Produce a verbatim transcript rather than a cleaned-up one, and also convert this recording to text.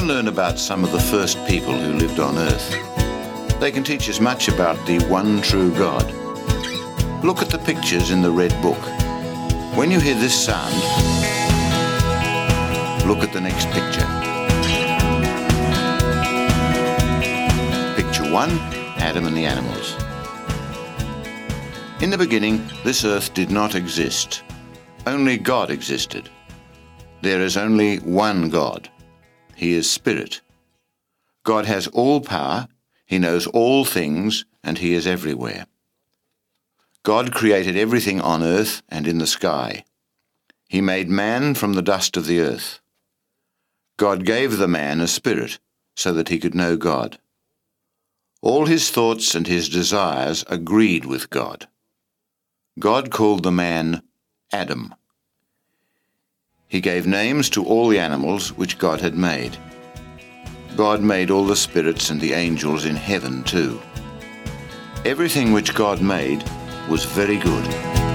learn about some of the first people who lived on earth. They can teach us much about the one true God. Look at the pictures in the Red Book. When you hear this sound, look at the next picture. Picture one, Adam and the animals. In the beginning, this earth did not exist. Only God existed. There is only one God. He is Spirit. God has all power, He knows all things, and He is everywhere. God created everything on earth and in the sky. He made man from the dust of the earth. God gave the man a spirit so that he could know God. All his thoughts and his desires agreed with God. God called the man Adam. He gave names to all the animals which God had made. God made all the spirits and the angels in heaven too. Everything which God made was very good.